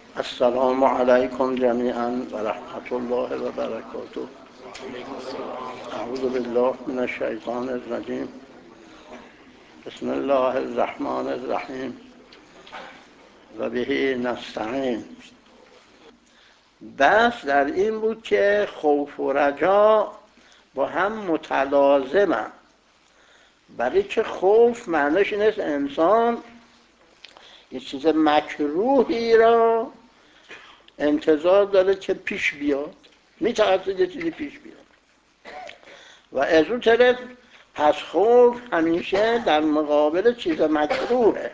السلام علیکم جمیعا و رحمت الله و برکاته. اعوذ بالله من الشیطان الرجیم. بسم الله الرحمن الرحیم و به نستعین. بحث در این بود که خوف و رجا با هم متلازمند، برای که خوف معنیش این است انسان یه چیز مکروهی را انتظار داره که پیش بیاد، میترسه یه چیزی پیش بیاد و از اون طرف پس خوف همیشه در مقابل چیز مکروهه،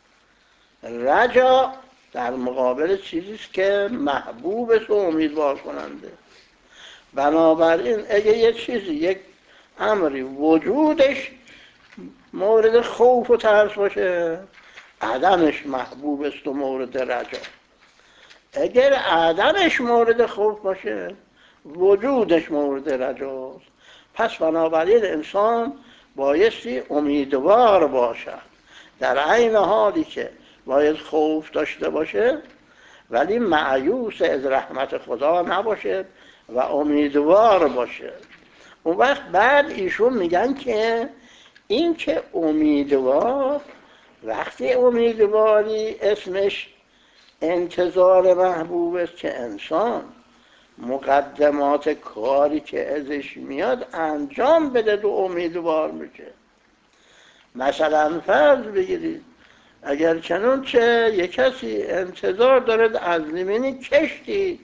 رجا در مقابل چیزیست که محبوب است و امیدوار کننده. بنابراین اگه یه چیزی، یک امری وجودش مورد خوف و ترس باشه، عدمش محبوب است و مورد رجا. اگر عدمش مورد خوف باشه، وجودش مورد رجاست. پس بنابراین انسان بایستی امیدوار باشد، در عین حالی که باید خوف داشته باشه ولی مایوس از رحمت خدا نباشه و امیدوار باشه. اون وقت بعد ایشون میگن که این که امیدوار، وقتی امیدواری اسمش انتظار محبوب است که انسان مقدمات کاری که ازش میاد انجام بده و امیدوار میشه. مثلا فرض بگیرید اگر چنانچه یک کسی انتظار دارد از زمینی کشتی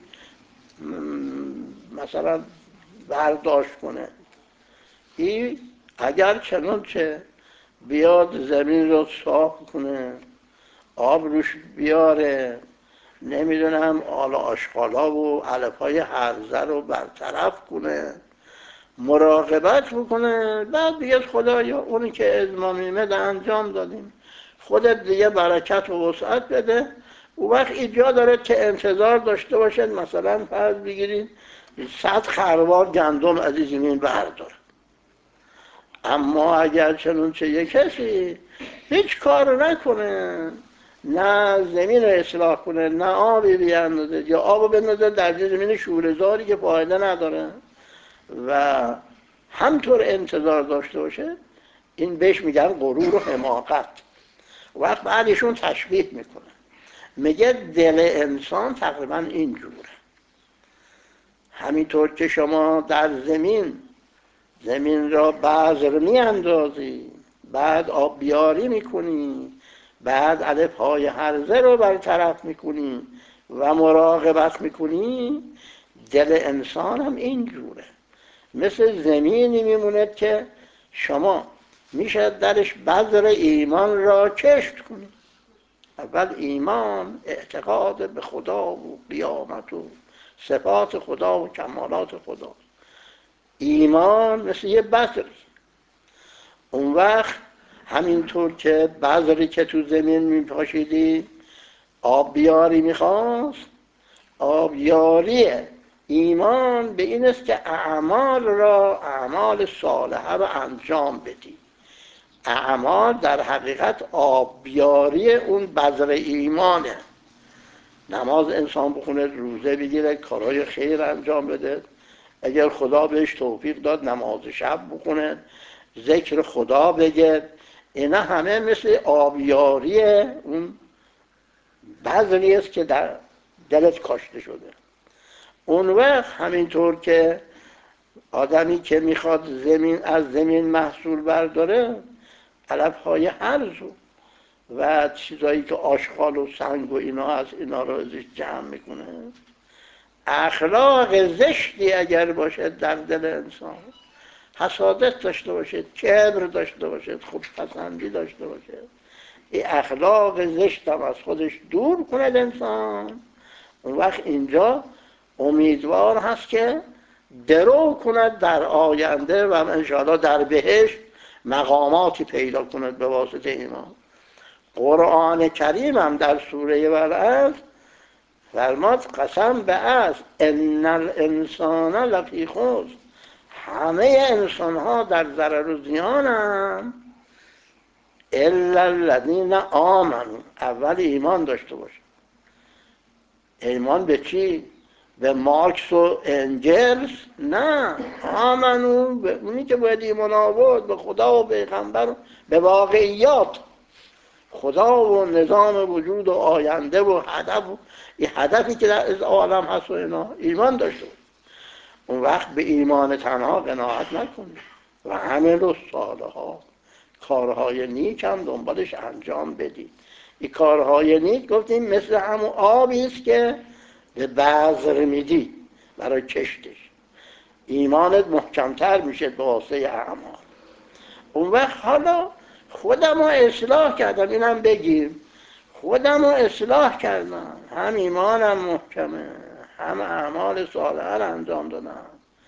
مثلا برداشت کنه، این اگر چنانچه بیاد زمین رو صاف کنه، آب روش بیاره، نمیدونم حالا آشغالا و علفهای هرزه رو برطرف کنه، مراقبت بکنه، بعد دیگه خدایا اونی که از ما میمد انجام دادیم، خودت دیگه برکت و وسعت بده. او وقت اینجا داره که انتظار داشته باشد مثلا فرض بگیرید 100 خروار گندم از این زمین بردار. اما اگر چنانچه یک کسی هیچ کار نکنه، نه زمین رو اصلاح کنه، نه آبی بیاندازه یا آب بندازه در زمین شوره‌زاری که فایده نداره و همطور انتظار داشته باشه، این بهش میگن غرور و حماقت. وقت بعدشون تشبیه میکنه، میگه دل انسان تقریبا اینجوره. همینطور که شما در زمین را بذر میاندازی، بعد آب بیاری میکنی، بعد علفهای هرزه رو برطرف میکنی و مراقبت میکنی، دل انسان هم اینجوره. مثل زمینی میموند که شما میشه درش بذر ایمان را کشت کنی. اول ایمان، اعتقاد به خدا و قیامت و صفات خدا و کمالات خدا. ایمان مثل یه بذری. اون وقت همینطور که بذری که تو زمین میپاشیدی آب بیاری میخواست، آبیاری ایمان به این است که اعمال صالحه رو انجام بدی. اعمال در حقیقت آبیاری اون بذر ایمانه. نماز انسان بخونه، روزه بگیره، کارهای خیر انجام بده، اگر خدا بهش توفیق داد نماز شب بخونه، ذکر خدا بگه، اینا همه مثل آبیاری اون بذری است که در دلت کاشته شده. اون وقت همینطور که آدمی که میخواد از زمین محصول برداره، علفهای هرز و چیزایی که آشغال و سنگ و اینا هست اینا رو ازش جمع میکنه. اخلاق زشتی اگر باشه در دل انسان، حسادت داشته باشه، کبر داشته باشه، خودپسندی داشته باشه، این اخلاق زشت هم از خودش دور کند انسان، اون وقت اینجا امیدوار هست که درو کند در آینده و انشاءالله در بهشت مقاماتی پیدا کند به واسطه ایمان. قرآن کریم هم در سوره والعصر فرماد قسم به عصر ان الانسان لفی خسر، همه انسان ها در ضرر و زیانند الا الذین آمنوا، اول ایمان داشته باشه. ایمان به چی؟ به مارکس و انگلس؟ نه، آمنو به اونی که باید ایمان آورد، به خدا و پیغمبر، به واقعیات خدا و نظام وجود و آینده و هدف و این هدفی که در عالم هست و اینا ایمان داشته بود. اون وقت به ایمان تنها قناعت نکنید و عمل صالحات، کارهای نیک هم دنبالش انجام بدید. این کارهای نیک گفتیم مثل همون آبی است که به بذر میدی برای کشتش، ایمانت محکمتر میشه به واسطه اعمال. اون وقت حالا خودم رو اصلاح کردم، اینم بگیم خودم رو اصلاح کردم، هم ایمانم محکمه هم اعمال صالحه رو انجام دادم،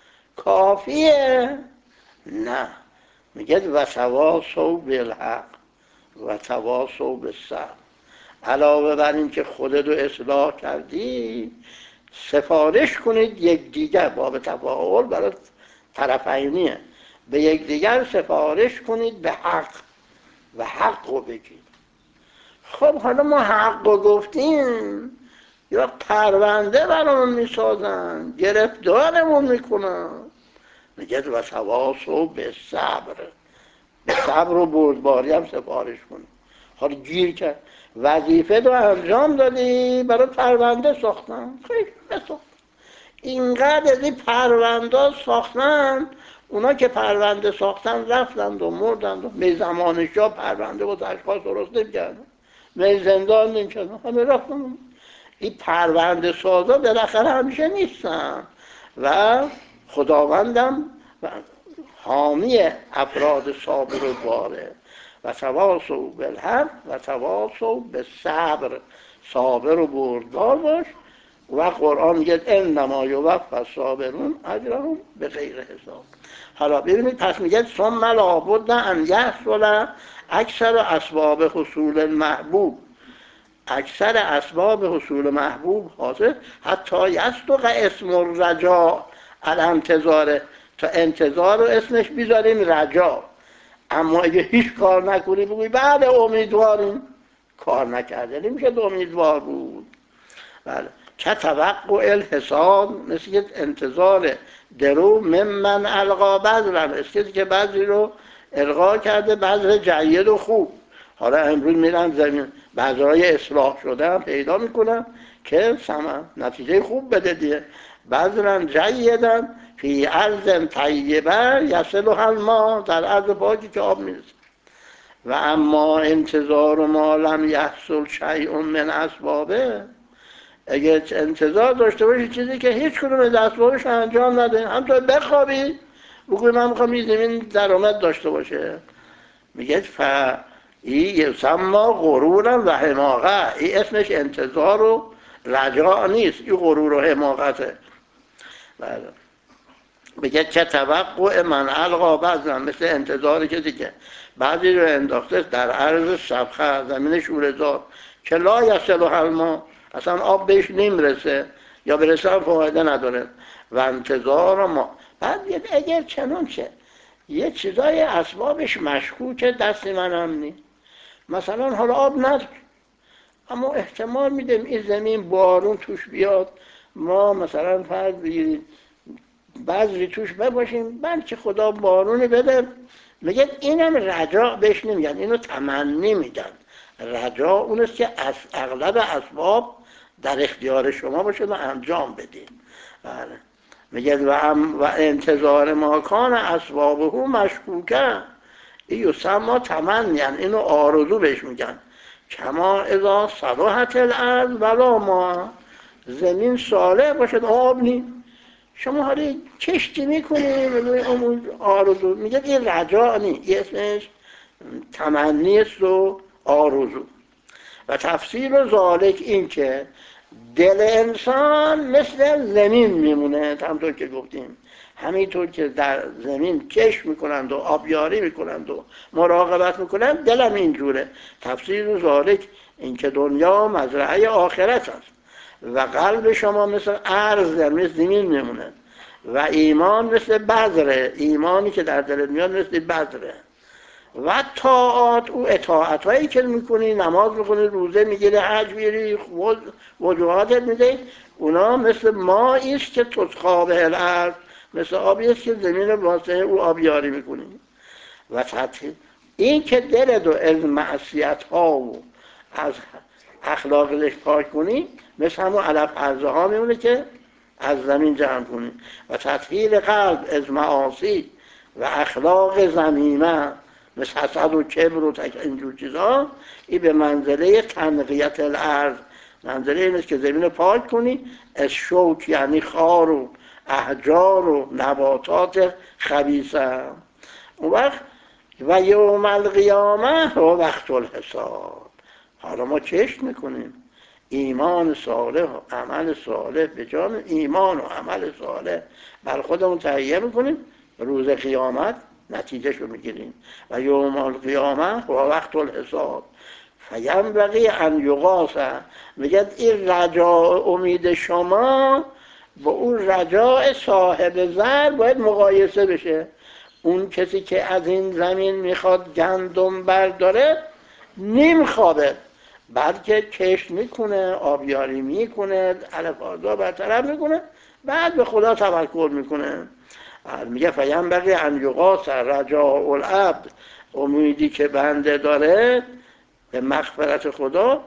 کافیه؟ نه، میگه و تواصوا بالحق و تواصوا بالصبر. علاوه بر این که خودت رو اصلاح کردی، سفارش کنید یکدیگر، باب تفاعل برای طرفینیه، به یکدیگر سفارش کنید به حق و حق رو بگید. خب حالا ما حق رو گفتیم، یا پرونده برامون میسازن، گرفتارمون میکنن. میگه و تواصوا به صبر، به صبر و بردباری هم سفارش کنید. حالا گیر کرد وظیفه رو انجام دادی، برای پرونده ساختن، خیلی بساخت. اینقدر از این پرونده ساختن، اونا که پرونده ساختن رفتند و مردند و به زمان شاه پرونده و اشخاص درست نمی‌کردن، به زندان نمی‌کردن، همه رفتن. این پرونده سازا بالاخره همیشه نیستن و خداوندم حامی افراد صابر و باره. و تواصوا بالحق و تواصوا بالصبر، صابر و بردبار باش. و قرآن میگه انما یوفی الصابرون اجرهم بغیر حساب. حالا ببینید پس میگه ثم لابد ان یحصل اکثر اسباب حصول المحبوب، اکثر اسباب حصول محبوب حاصل حتی یصدق اسم الرجاء الانتظار، تا انتظار رو اسمش بیذاریم رجا. اما اگه هیچ کار نکنی بگوی بعد امیدواریم، کار نکرده نمیشه امیدوار بود. بله، که توقع الحساب، مثل که انتظار درو ممن القا بذرن، مثل که بذری رو القا کرده، بذر جید و خوب. حالا امروز میرن زمین بذرهای اصلاح شده هم پیدا میکنن که نتیجه خوب بده دیگه. بذرن جیدن فی ارض طیبه یصلها الماء، در ارض پاکی که آب میرسه. و اما انتظار ما لم یحصل شیء من اسبابه، اگه انتظار داشته باشی چیزی که هیچ کدوم از اسبابش انجام نده، همطور بخوابی بگوی من میخوام این زمین درآمد داشته باشه، میگه این یسما غرورا و حماقه، این اسمش انتظار و رجاء نیست، این غرور و حماقته. بله، میگه چه توقع من القا بذرن، مثل انتظار کسی که بعضی رو انداخته در عرض سبخه، زمین شوره‌زار، که لا یصلها الماء، اصلا آب بهش نمیرسه یا برسه هم فایده نداره. و انتظار ما بعد اگر چنانچه یه چیزای اسبابش مشکوکه، دست من هم نی، مثلا حالا آب نداره اما احتمال میدیم این زمین بارون توش بیاد، ما مثلا فرض بگیرید بذری توش بباشیم، بلکه خدا بارونی بده. میگه اینم رجاء بهش نمیگن، اینو تمنی میگن. رجاء اونست که از اغلب اسباب در اختیار شما باشه و انجام بدین. بله، میگه و انتظار ما کان اسبابه مشکوکه، این یسمى تمنی، اینو آرزو بهش میگن. کما اذا صلحت الارض ولا ما، زمین صالح باشه آب نی، شما حالا کشتی میکنیم اون آرزو، میگه این رجاء نی، این اسمش تمنی است و آرزو. و تفسیر ذالک این که دل انسان مثل زمین میمونه، همطور که گفتیم، همینطور که در زمین کشت میکنند و آبیاری میکنند و مراقبت میکنند، دلم اینجوره. تفسیر ذالک این که دنیا مزرعه آخرت است و قلب شما مثل ارض، مثل زمین میمونه، و ایمان مثل بذره، ایمانی که در دلت میاد مثل بذره. و طاعات، او اطاعت هایی که میکنی، نماز میکنی، روزه میگیری، حج میری، وجوهاتت میده، اونا مثل مایی است که تسقی به الارض، مثل آبی است که زمین واسه او آبیاری میکنی. و تطهیر، این که دلت رو از معصیت ها و از اخلاقش پاک کنی، مثل همون علف ارزه ها میمونه که از زمین جمع کنی. و تطهیر قلب از معاصی و اخلاق ذمیمه مثل حسد و کبر و اینجور چیزا، این به منزله تنقیت الارض، منزله این است که زمین رو پاک کنی از شوک، یعنی خار و احجار و نباتات خبیثه. اون وقت و یوم القیامه و وقت الحساب. حالا ما چشم میکنیم ایمان صالح و عمل صالح، به جان ایمان و عمل صالح بر خودمون تهیه میکنیم، روز قیامت نتیجه شو میگیریم. و یوم القیامه و وقت الحساب فینبغی ان یقاس، میگه این رجاء امید شما با اون رجاء صاحب زر باید مقایسه بشه. اون کسی که از این زمین میخواد گندم برداره نیم خوابه، بلکه کشت میکنه، آبیاری میکنه، علف آردا برطرف میکنه، بعد به خدا توکل میکنه. میگه فینبغی ان یقاس رجاء العبد، امیدی که بنده داره به مغفرت خدا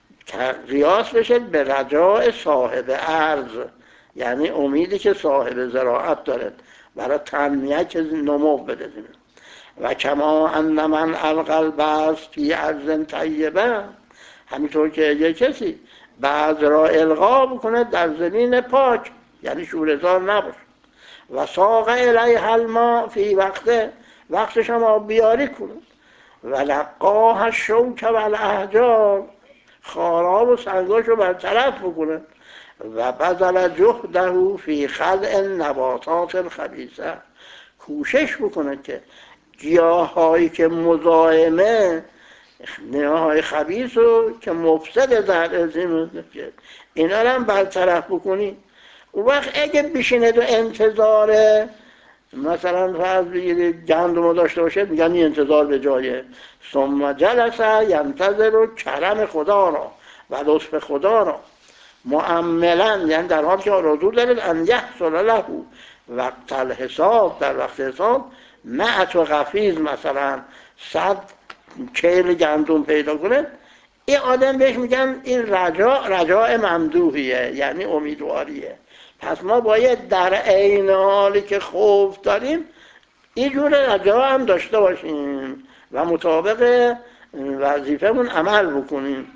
قیاس بشه به رجاء صاحب ارض، یعنی امیدی که صاحب زراعت داره برای تنمیه که نمو بده. و کما ان من القی البذر فی ارض طیبه، همینطور که یه کسی بعض را القا بکنه در زمین پاک، یعنی شوره‌زار نباشه، و ساق الیها الماء فی وقتش هم آب بیاری کنه، و لقاها الشوک و الاحجار، خارا و سنگاش رو برطرف بکنه، و بذل جهده فی خلع النباتات الخبیثه، کوشش بکنه که گیاهایی که مزاحمه، گیاهای خبیث رو که مفسد در زمین، اینا رو هم برطرف بکنی. اون وقت اگه بشینه و انتظار مثلا فرض بگیرید گندم رو داشته باشه، میگن این انتظار به جایه. ثم جلس ینتظر کرم خدا را و لطف خدا را مؤملا، یعنی در حال که آرزو دارد ان یحصل له وقت الحساب، در وقت حساب معت و غفیز مثلا 100 کیل گندم پیدا کنه، این آدم بهش میگن این رجاء ممدوحیه، یعنی امیدواریه. پس ما باید در عین حالی که خوف داریم اینجور رجاء هم داشته باشیم و مطابق وظیفمون عمل بکنیم.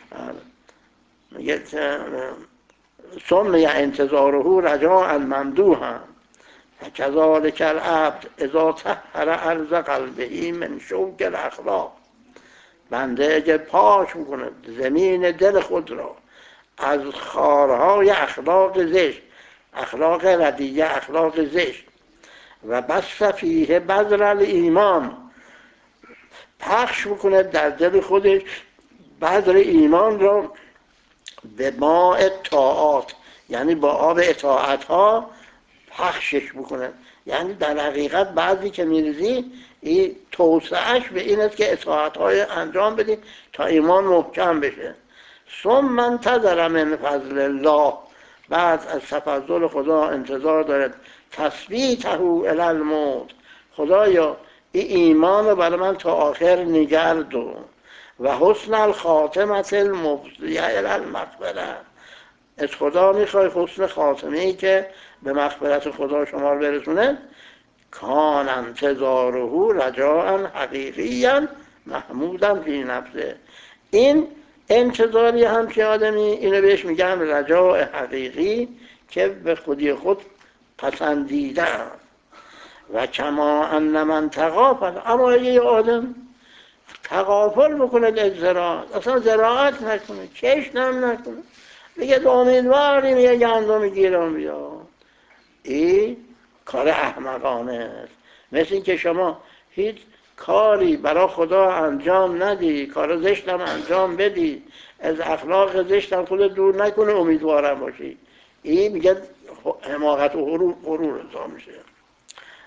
ثم انتظاره رجاء ممدوحا فکذلک العبد اذا طهر ارض قلبه من شوک الاخلاق، بنده اگه پاک میکنه زمین دل خود را از خارهای اخلاق زشت، اخلاق ردیه، اخلاق زشت، و بس فیه بذر الایمان، پخش میکنه در دل خودش بذر ایمان را به ماء طاعات، یعنی با آب اطاعت ها پخشش بکنه. یعنی در حقیقت بعضی که میریزی این توسعهش به این است که اطاعت های انجام بدی تا ایمان محکم بشه. ثم انتظر من فضل الله، بعد از تفضل خدا انتظار دارد تثبیته الی الموت، خدایا این ایمان رو برای من تا آخر نگردون، و حسن الخاتمه المفضیه الی المغفره، از خدا میخوای حسن خاتمه ای که به مغفرت خدا شما رو برسونه. کان انتظاره رجاء حقیقیا محمودا فی نفسه، این انتظاری هم که آدمی اینو بهش میگن رجاء حقیقی که به خودی خود پسندیده. و کما ان من تغافل، اما یه آدم تغافل بکنه از زراعت، اصلا زراعت نکنه، کشت هم نکنه، بگه امیدواریم یه گندم گیرم بیاد، این کار احمقانه است. مثل این که شما هیچ کاری برای خدا انجام ندی، کار زشتم انجام بدی، از اخلاق زشتم خودت دور نکنه، امیدوارم باشی، این میگه حماقت و غرور انجام میشه.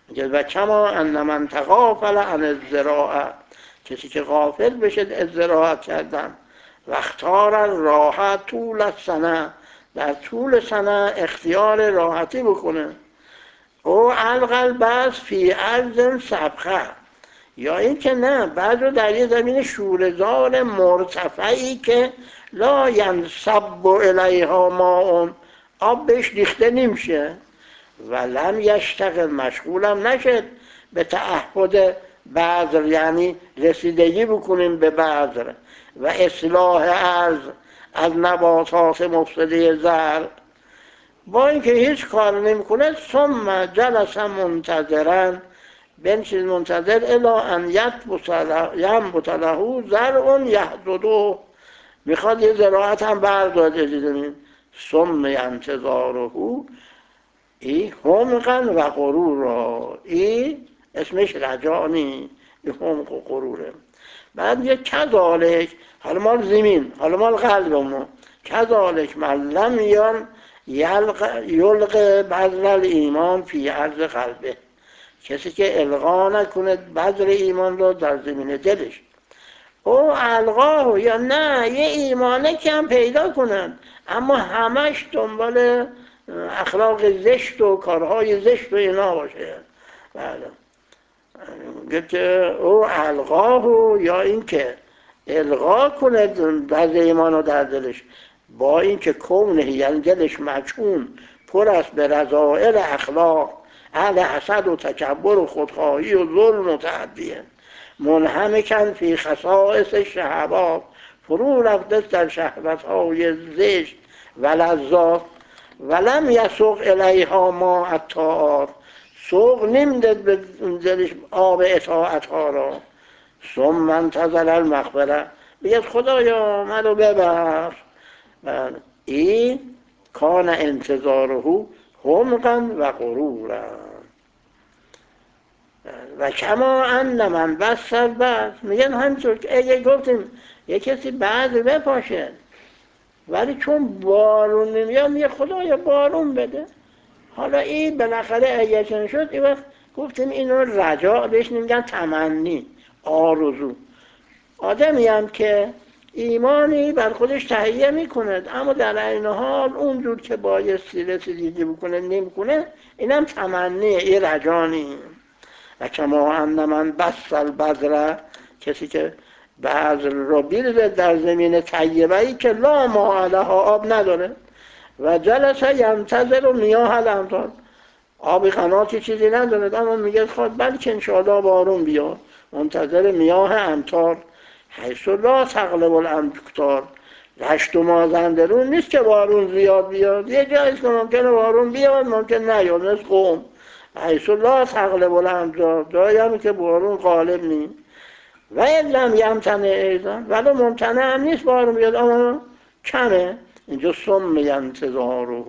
و کما ان من تغافل عن الزراعه، کسی که غافل بشه از زراعت کردن، و اختار راحت طول السنه، در طول سنه اختیار راحتی بکنه، او علق البس فی ارض سبخه، یا این که نه بعد رو در یه زمین شوره‌زار مرتفعی که لا ینصب الیها ماء، آب بهش ریخته نمیشه، و لم یشتغل، مشغولم نشد به تعهد بذر، یعنی رسیدگی بکنیم به بذر و اصلاح از نباتات مفسده زرع، با اینکه هیچ کار نمیکنه. ثم جلس منتظرا، بنشین منتظر الی ان ینبت له زرع یحصده، میخواد یه زراعت هم برداره زمین. ثم انتظاره ای حمقا و غرورا، ای اسمش رجاء نی، ای حمق و غروره. بعد یه کذالک، حالا مال زمین، حالا مال قلبمون، کذالک من لم یلق بذر الایمان فی عرض قلبه، کسی که القا نکنه بذر ایمان رو در زمین دلش، او القاه، یا نه یه ایمانه کم پیدا کنن اما همش دنبال اخلاق زشت و کارهای زشت و اینا باشه. بله، که او القاه، یا این که القا کنه بذر ایمان رو در دلش، با این که کونه، یعنی دلش مچون پر است به رذائل اخلاق، اهل حسد و تکبر و خودخواهی و ظلم و تعدیه، منهمکن فی خصائص شهوات، فرو رفته در شهوت‌های زشت و لذات، ولم یسوق الیها ما الطاعات، سوق نمیداد به دلش آب اطاعت‌ها را. ثم انتظر المغفره، بگید خدایا منو ببخش. این کان انتظاره حمقا و غرورا، و کما ان من بسر بعد، میگن همینطور که اگه گفتیم یه کسی بعد بپاشه ولی چون بارون نمیاد میگه خدایا بارون بده، حالا این بالاخره اگه چنین شد، این وقت گفتیم اینو رجاء بهش نمیگن، تمنی، آرزو. آدمی هم که ایمانی بر خودش تهیه میکنه اما در عین حال اونجور که بایستی رسیدگی بکنه نمیکنه، اینم تمنیه، این رجا نیست. و کما ان من بس البذر، کسی که بذر رو بیرزه در زمین طیبه‌ای که لا ماء لها، آب نداره، و جلس ینتظر و میاه الامطار، آبی قناتی چیزی نداره اما میگه خود بلکه انشاءالله بارون بیاد، منتظر میاه امطار، حیث لا تغلب الامطار، رشت و مازندرون نیست که بارون زیاد بیاد، یه جاییست که ممکنه بارون بیاد ممکن نیاد، مثل قوم. حیث لا تغلب الامطار، جایی هم که بارون غالب نیست. و لم یمتنع ایضا، ولی ممتنع هم نیست بارون بیاد اما کمه. اینجا ثم ینتظاره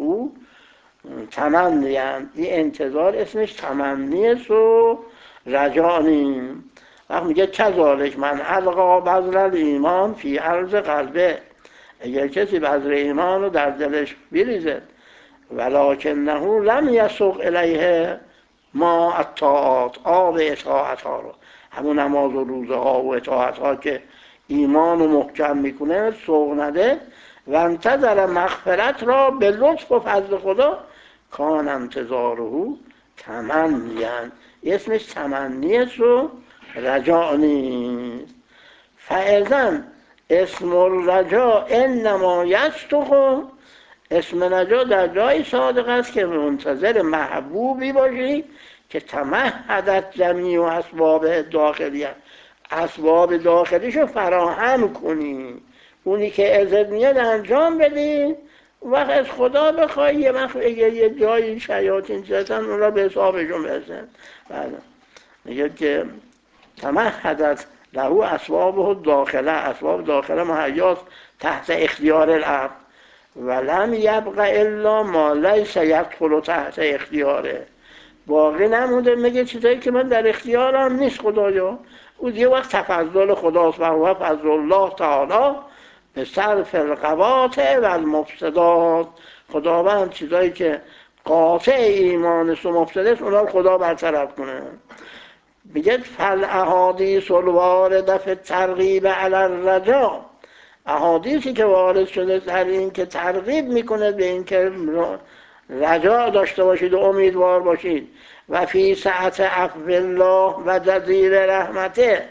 تمنی‌اند، این انتظار اسمش تمنیست و رجا نیست. وقت میگه کذالک من القا بذر الایمان فی عرض قلبه، اگر کسی بذر ایمان رو در دلش بریزه، ولکنه لم یسوق الیه ما الطاعات، آب اطاعت ها رو، همون نماز و روزه ها و اطاعت ها که ایمان رو محکم میکنه سوق نده، و انتظر مغفرت را به لطف و فضل خدا، کان انتظاره تمنی‌اند، اسمش تمنیست و رجاء نیست. فاذن اسم الرجاء انما یصدق، اسم رجا در جایی صادق است که منتظر محبوبی باشی که تمهدت جمیع و اسباب داخلیه، اسباب داخلیشو فراهم کنی، اونی که ازت میاد انجام بدی، وقت از خدا بخوای یه وقت یه جایی شیاطین زدن اون را به حسابشون برسن. بله، میگه که تمهدت له اسباب داخله، اسباب داخله مهیاست تحت اختیار العبد، ولم یبق الا ما لیس یدخل تحت اختیاره، باقی نمونده میگه چیزایی که من در اختیارم نیست خدایا. او یه وقت تفضل خداست و هو فضل الله تعالی به صرف القواطع و المفسدات، خداوند چیزایی که قاطع ایمانست و مفسدست، اونا خدا برطرف کنه. میگه فالاحادیث الوارده فی الترغیب علی الرجا، احادیثی که وارد شده در این که ترغیب میکنه به این که رجا داشته باشید و امیدوار باشید. و فی سعت عفو الله و جزیل رحمته،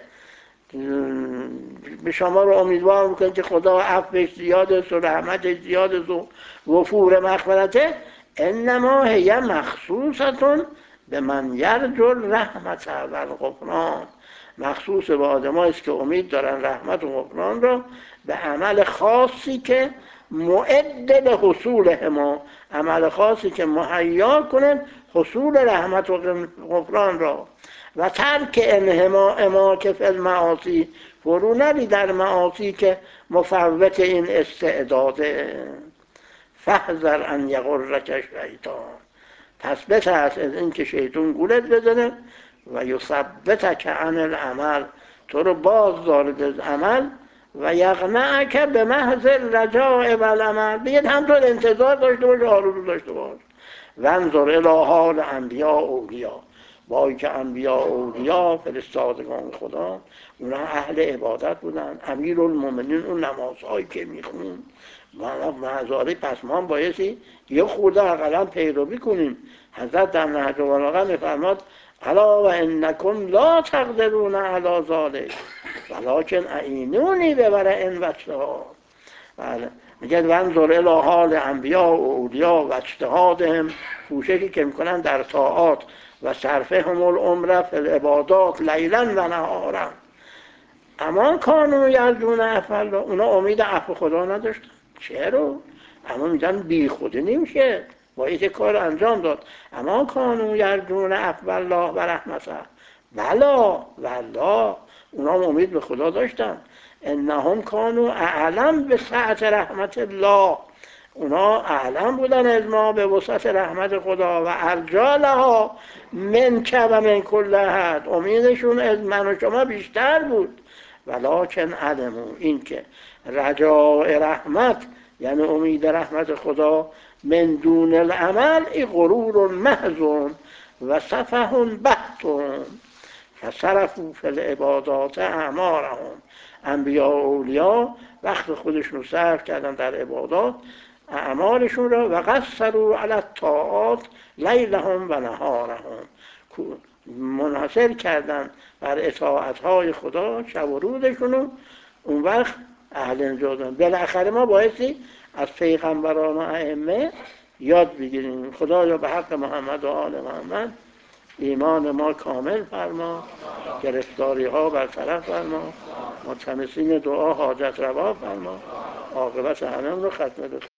به شما رو امیدوار میکنه که خدا عفوش زیاده و رحمتش زیاده و غفور مغفرته. انما هی مخصوصتون به من یرجو الرحمت و الغفران، مخصوص به آدمایی است که امید دارن رحمت و غفران رو، به عمل خاصی که معد لحصول هما، عمل خاصی که مهیا کنه حصول رحمت و غفران را. و ترک انهما که فی المعاصی، فرو نری در معاصی که مفوت این استعداده. فاحذر ان یغرک الشیطان، پس بترس از این که شیطان گولت بزنه. و یثبتک عن العمل، تو رو باز دارد از عمل. و یقنعک به محض الرجاء و العمل، بگید همطور انتظار داشته باش، آرزو داشته باش. و انظر الی حال انبیاء اولیا، با اینکه انبیاء اولیا فرستادگان خدا اونا اهل عبادت بودن. امیرالمومنین اون نمازهایی که میخون مزاره، پس ما بایستی یه خورده اقلا پیروی کنیم. حضرت در نهج البلاغه میفرماد الا و انکم لا تقدرون علی ذلک ولکن اعینونی بورع و اجتهاد. بله، میگه وانظر الی حال انبیاء و اولیا و اجتهادهم، کوششی که میکنن در طاعات و صرفهم العمر فی العبادات لیلا و نهارا. اما کانوا یرجون عفو الله، اونا امید عفو خدا نداشتن. چرا؟ اما میگن بی خودی نمیشه، باید کار انجام داد. اما کانوا یرجون عفو الله و رحمته، بلا والله اونا امید به خدا داشتن. انهم کانوا اعلم به سعت رحمت الله، اونا اعلم بودن از ما به وسعت رحمت خدا. و ارجا لها منک و من کل احد، امیدشون از من و شما بیشتر بود. ولکن علمو، این که رجاء رحمت یعنی امید رحمت خدا، من دون العمل، ای غرور محض و سفه بحت. فصرفوا فی العبادات اعمارهم، انبیاء و اولیا وقت خودشون صرف کردن در عبادات اعمالشون را. و قصروا علی الطاعات لیلهم و نهارهم، منحصر کردن بر اطاعتهای خدا شب و روزشون رو. اون وقت اهل انجادن. بالاخره ما بایستی از پیغمبران و ائمه یاد بگیریم. خدایا به حق محمد و آل محمد ایمان ما کامل فرما، گرفتاری ها برطرف فرما، ملتمسین دعا حاجت روا فرما، عاقبت همه رو ختم